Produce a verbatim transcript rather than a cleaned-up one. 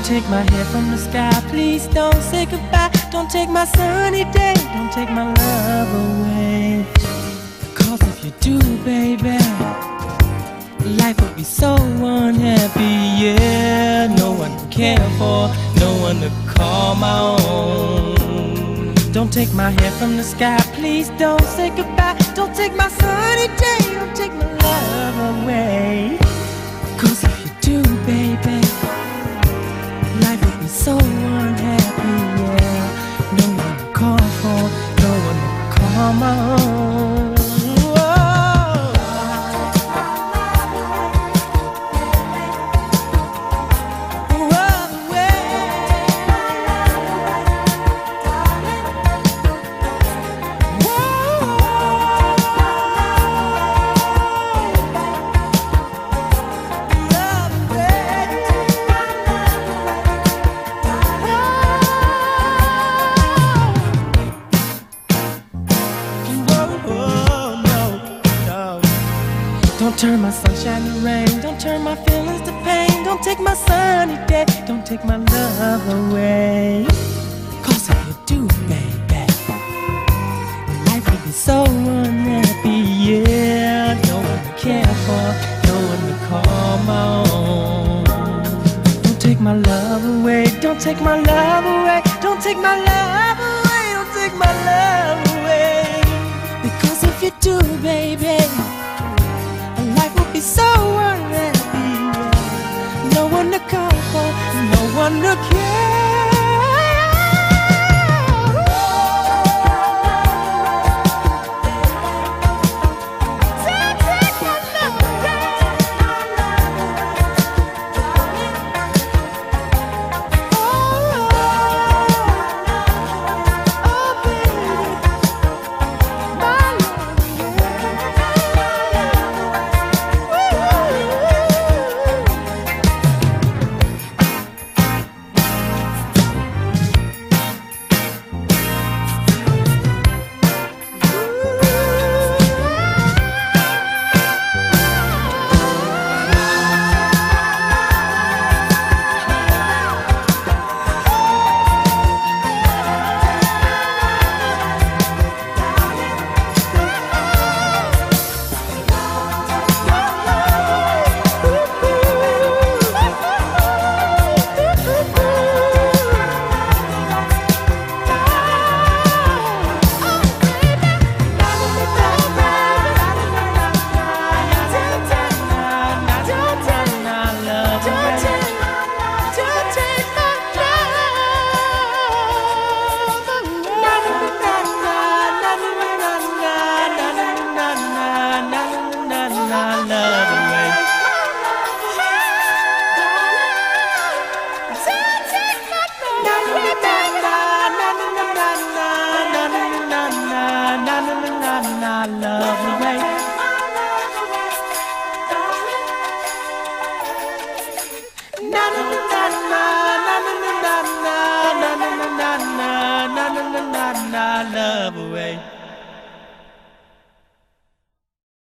take my head from the sky, please don't say goodbye. Don't take my sunny day, don't take my love away. Cause if you do, baby, life would be so unhappy, yeah. No one to care for, no one to call my own. Don't take my hair from the sky, please don't say goodbye. Don't take my sunny day, don't take my love away. Cause if you do, baby, life would be so unhappy, yeah. No one to call for, no one to call my own. Don't turn my sunshine to rain, don't turn my feelings to pain. Don't take my sunny day, don't take my love away. Cause if you do, baby, life would be so unhappy, yeah. No one to care for, no one to call my own. Don't take my love away, don't take my love away. Don't take my love away, don't take my love away. Because if you do, baby, life will be so